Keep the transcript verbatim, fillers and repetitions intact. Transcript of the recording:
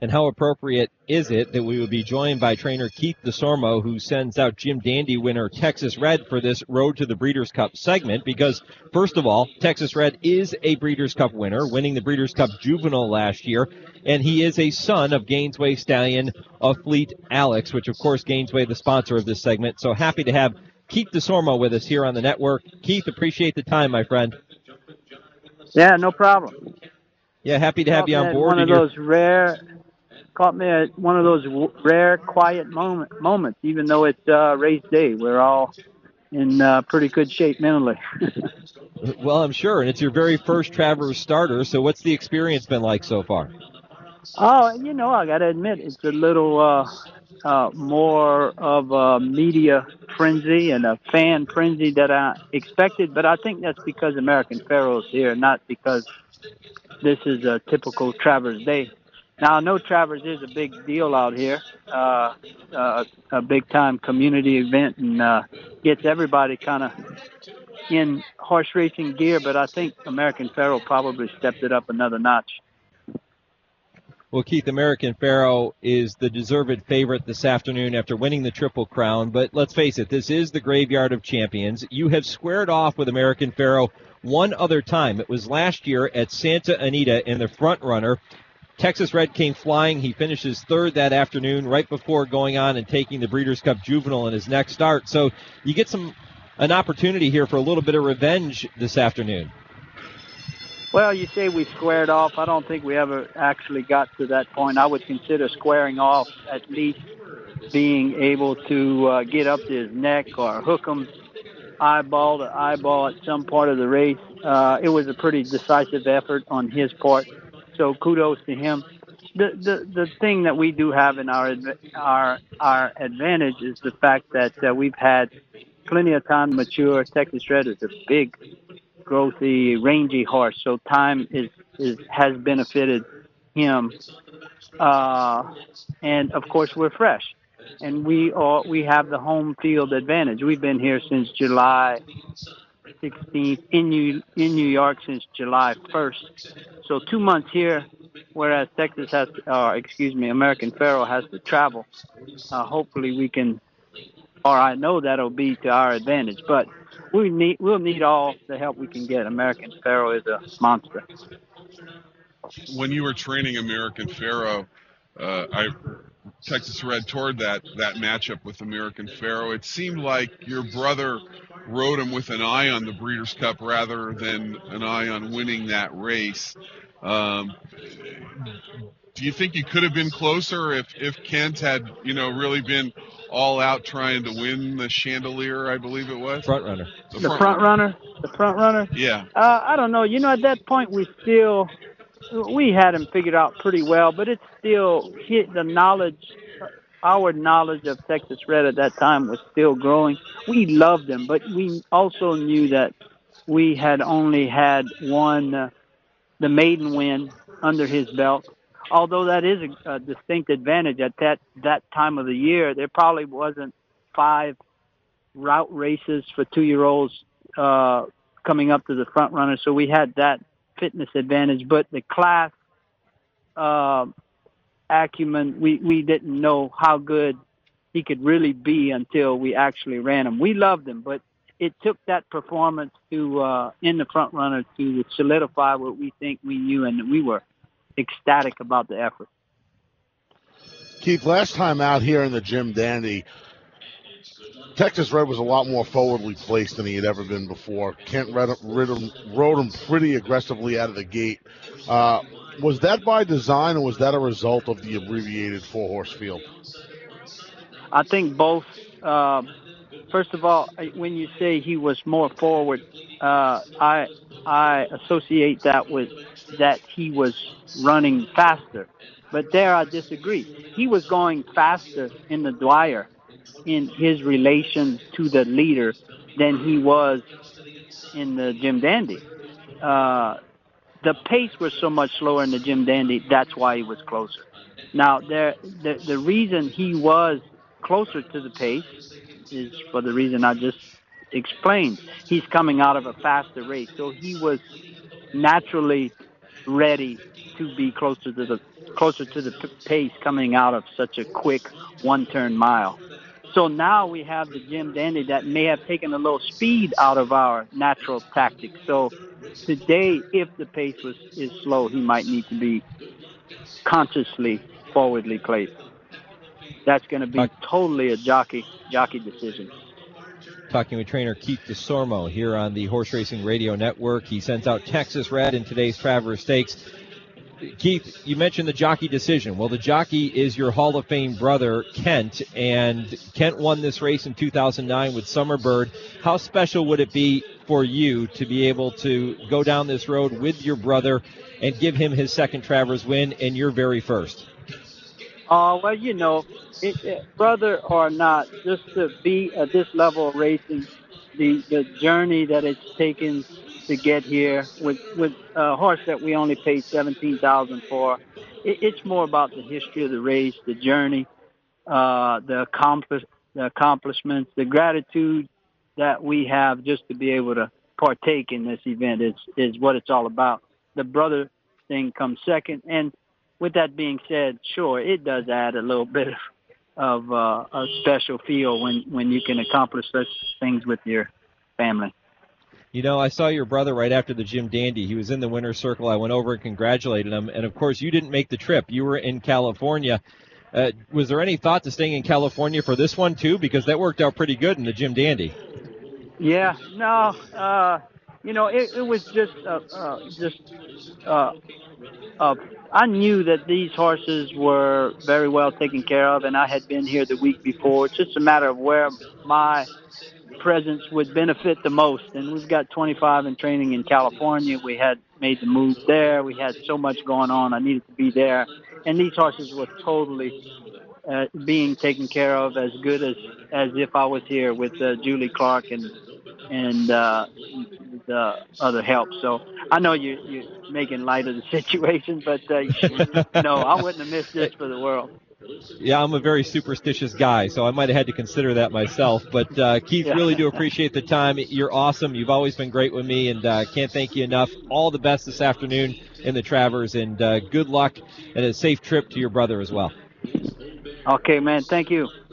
And how appropriate is it that we would be joined by trainer Keith DeSormo, who sends out Jim Dandy winner Texas Red for this Road to the Breeders' Cup segment? Because, first of all, Texas Red is a Breeders' Cup winner, winning the Breeders' Cup Juvenile last year, and he is a son of Gainesway Stallion of Fleet Alex, which, of course, Gainesway, the sponsor of this segment. So happy to have Keith DeSormo with us here on the network. Keith, appreciate the time, my friend. Yeah, no problem. Yeah, happy to have Caught you me on at board. one of You're... those rare, caught me at one of those w- rare, quiet moment, moments. Even though it's uh, race day, we're all in uh, pretty good shape mentally. Well, I'm sure, and it's your very first Travers starter. So, what's the experience been like so far? Oh, you know, I got to admit, it's a little uh, uh, more of a media frenzy and a fan frenzy that I expected. But I think that's because American Pharoah's here, not because this is a typical Travers day. Now, I know Travers is a big deal out here, uh, uh, a big-time community event, and uh, gets everybody kind of in horse racing gear, but I think American Pharoah probably stepped it up another notch. Well, Keith, American Pharoah is the deserved favorite this afternoon after winning the Triple Crown. But let's face it, this is the Graveyard of Champions. You have squared off with American Pharoah one other time. It was last year at Santa Anita in the front runner. Texas Red came flying. He finishes third that afternoon right before going on and taking the Breeders' Cup Juvenile in his next start. So you get some an opportunity here for a little bit of revenge this afternoon. Well, you say we squared off. I don't think we ever actually got to that point. I would consider squaring off at least being able to uh, get up to his neck or hook him eyeball to eyeball at some part of the race. Uh, it was a pretty decisive effort on his part, so kudos to him. The the the thing that we do have in our our our advantage is the fact that uh, we've had plenty of time to mature. Texas Red is a big, growthy, rangy horse, so time is is has benefited him. Uh, and of course, we're fresh, and we are we have the home field advantage. We've been here since July sixteenth, in New in New York since July first. So two months here, whereas Texas has, uh, excuse me, American Pharoah has to travel. Uh, hopefully, we can, or I know that'll be to our advantage. But we need we'll need all the help we can get. American Pharoah is a monster. When you were training American Pharoah, uh, I Texas Red toward that that matchup with American Pharoah, it seemed like your brother rode him with an eye on the Breeders' Cup rather than an eye on winning that race. Um, do you think you could have been closer if, if Kent had, you know, really been all out trying to win the Chandelier, I believe it was? Front runner. The The front, front runner. runner, the front runner. Yeah. Uh, I don't know. You know, at that point, we still we had him figured out pretty well, but it's still hit the knowledge. Our knowledge of Texas Red at that time was still growing. We loved him, but we also knew that we had only had one, uh, the maiden win under his belt. Although that is a, a distinct advantage at that, that time of the year, there probably wasn't five route races for two-year-olds uh, coming up to the front runner. So we had that fitness advantage, but the class uh, acumen, we, we didn't know how good he could really be until we actually ran him. We loved him, but it took that performance to uh, in the front runner to solidify what we think we knew, and we were ecstatic about the effort. Keith, last time out here in the Jim Dandy, Texas Red was a lot more forwardly placed than he had ever been before. Kent read, read him, rode him pretty aggressively out of the gate. Uh, was that by design, or was that a result of the abbreviated four-horse field? I think both. Uh, first of all, when you say he was more forward, uh, I I associate that with that he was running faster. But there I disagree. He was going faster in the Dwyer in his relation to the leader than he was in the Jim Dandy. Uh, the pace was so much slower in the Jim Dandy, that's why he was closer. Now, there, the, the reason he was closer to the pace is for the reason I just explained. He's coming out of a faster race, so he was naturally ready to be closer to the closer to the p- pace coming out of such a quick one-turn mile. So now we have the Jim Dandy that may have taken a little speed out of our natural tactics. So today, if the pace was is slow, he might need to be consciously forwardly placed. That's going to be totally a jockey jockey decision. Talking with trainer Keith DeSormo here on the Horse Racing Radio Network. He sends out Texas Red in today's Traverse Stakes. Keith, you mentioned the jockey decision. Well, the jockey is your Hall of Fame brother, Kent, and Kent won this race in two thousand nine with Summerbird. How special would it be for you to be able to go down this road with your brother and give him his second Travers win and your very first? Uh, well, you know, it, it, brother or not, just to be at this level of racing, the the journey that it's taken to get here with with a horse that we only paid seventeen thousand for, it, it's more about the history of the race, the journey, uh, the accomplish the accomplishments, the gratitude that we have just to be able to partake in this event is is what it's all about. The brother thing comes second, and with that being said, sure, it does add a little bit of, of uh, a special feel when, when you can accomplish such things with your family. You know, I saw your brother right after the Jim Dandy. He was in the winner's circle. I went over and congratulated him. And, of course, you didn't make the trip. You were in California. Uh, was there any thought to staying in California for this one, too? Because that worked out pretty good in the Jim Dandy. Yeah, no, uh, you know, it, it was just, uh, uh, just, uh, uh, I knew that these horses were very well taken care of, and I had been here the week before. It's just a matter of where my presence would benefit the most. And we've got twenty-five in training in California. We had made the move there. We had so much going on. I needed to be there. And these horses were totally uh, being taken care of as good as, as if I was here with uh, Julie Clark and and uh, the other help. So I know you, you're making light of the situation, but, uh, no, I wouldn't have missed this for the world. Yeah, I'm a very superstitious guy, so I might have had to consider that myself. But, uh, Keith, Yeah. really do appreciate the time. You're awesome. You've always been great with me, and uh, can't thank you enough. All the best this afternoon in the Travers, and uh, good luck and a safe trip to your brother as well. Okay, man. Thank you.